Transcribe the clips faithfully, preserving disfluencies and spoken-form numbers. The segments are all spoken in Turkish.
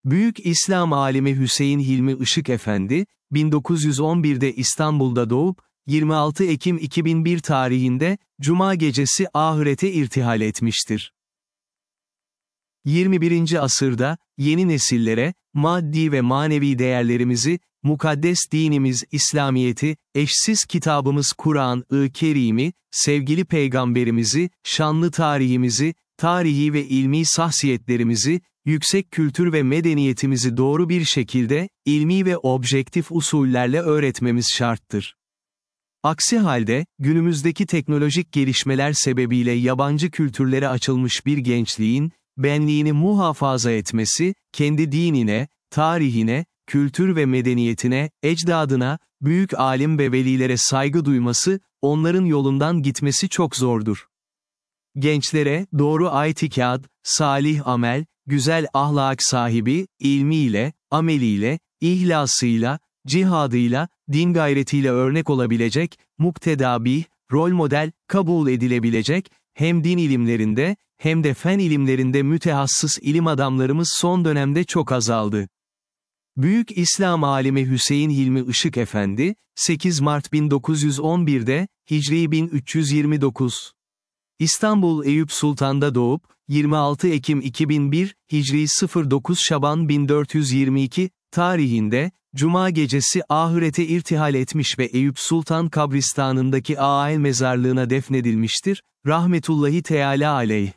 Büyük İslam alimi Hüseyin Hilmi Işık Efendi, bin dokuz yüz on birde İstanbul'da doğup, yirmi altı Ekim iki bin bir tarihinde, Cuma gecesi ahirete irtihal etmiştir. yirmi birinci asırda, yeni nesillere, maddi ve manevi değerlerimizi, mukaddes dinimiz İslamiyet'i, eşsiz kitabımız Kur'an-ı Kerim'i, sevgili peygamberimizi, şanlı tarihimizi, tarihi ve ilmi şahsiyetlerimizi, yüksek kültür ve medeniyetimizi doğru bir şekilde, ilmi ve objektif usullerle öğretmemiz şarttır. Aksi halde, günümüzdeki teknolojik gelişmeler sebebiyle yabancı kültürlere açılmış bir gençliğin, benliğini muhafaza etmesi, kendi dinine, tarihine, kültür ve medeniyetine, ecdadına, büyük alim ve velilere saygı duyması, onların yolundan gitmesi çok zordur. Gençlere, doğru itikad, salih amel, güzel ahlak sahibi, ilmiyle, ameliyle, ihlasıyla, cihadıyla, din gayretiyle örnek olabilecek, muktedabih, rol model, kabul edilebilecek, hem din ilimlerinde, hem de fen ilimlerinde mütehassıs ilim adamlarımız son dönemde çok azaldı. Büyük İslam alimi Hüseyin Hilmi Işık Efendi, sekiz Mart bin dokuz yüz on birde, Hicri bin üç yüz yirmi dokuz. İstanbul Eyüp Sultan'da doğup, yirmi altı Ekim iki bin bir, Hicri dokuz Şaban bin dört yüz yirmi iki, tarihinde, Cuma gecesi ahirete irtihal etmiş ve Eyüp Sultan kabristanındaki Âel mezarlığına defnedilmiştir, rahmetullahi teâlâ aleyh.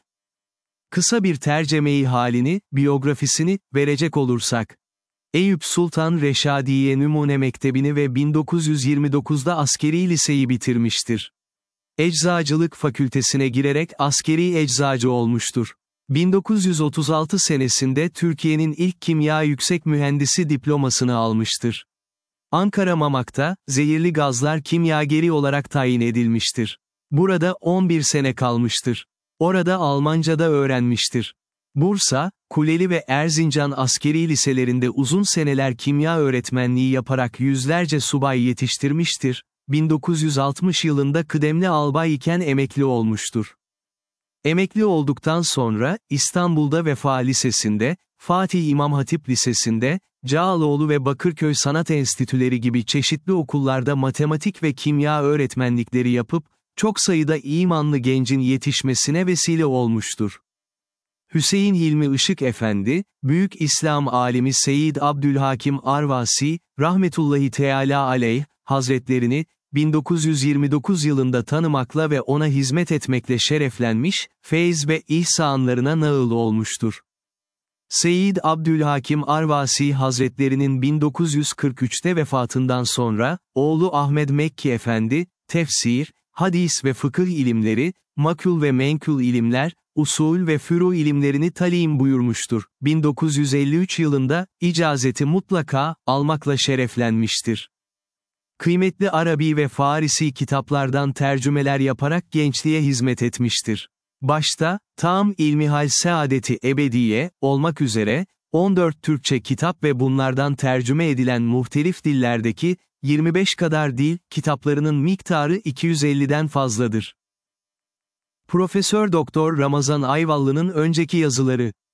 Kısa bir tercüme-i halini, biyografisini, verecek olursak. Eyüp Sultan Reşadiye Numune Mektebi'ni ve bin dokuz yüz yirmi dokuzda askeri liseyi bitirmiştir. Eczacılık fakültesine girerek askeri eczacı olmuştur. bin dokuz yüz otuz altı senesinde Türkiye'nin ilk kimya yüksek mühendisi diplomasını almıştır. Ankara Mamak'ta, zehirli gazlar kimyageri olarak tayin edilmiştir. Burada on bir sene kalmıştır. Orada Almanca da öğrenmiştir. Bursa, Kuleli ve Erzincan askeri liselerinde uzun seneler kimya öğretmenliği yaparak yüzlerce subay yetiştirmiştir. bin dokuz yüz altmış yılında kıdemli albay iken emekli olmuştur. Emekli olduktan sonra, İstanbul'da Vefa Lisesi'nde, Fatih İmam Hatip Lisesi'nde, Cağaloğlu ve Bakırköy Sanat Enstitüleri gibi çeşitli okullarda matematik ve kimya öğretmenlikleri yapıp, çok sayıda imanlı gencin yetişmesine vesile olmuştur. Hüseyin Hilmi Işık Efendi, Büyük İslam alimi Seyyid Abdülhakim Arvasi, rahmetullahi teâlâ aleyh, hazretlerini, bin dokuz yüz yirmi dokuz yılında tanımakla ve ona hizmet etmekle şereflenmiş, feyz ve ihsanlarına nail olmuştur. Seyyid Abdülhakim Arvasi Hazretlerinin bin dokuz yüz kırk üçte vefatından sonra, oğlu Ahmed Mekki Efendi, tefsir, hadis ve fıkıh ilimleri, makul ve menkul ilimler, usul ve furu ilimlerini talim buyurmuştur. bin dokuz yüz elli üç yılında, icazeti mutlaka, almakla şereflenmiştir. Kıymetli Arabi ve Farisi kitaplardan tercümeler yaparak gençliğe hizmet etmiştir. Başta, tam ilmihal saadeti ebediye, olmak üzere, on dört Türkçe kitap ve bunlardan tercüme edilen muhtelif dillerdeki, yirmi beş kadar dil, kitaplarının miktarı iki yüz elliden fazladır. Profesör Doktor Ramazan Ayvallı'nın önceki yazıları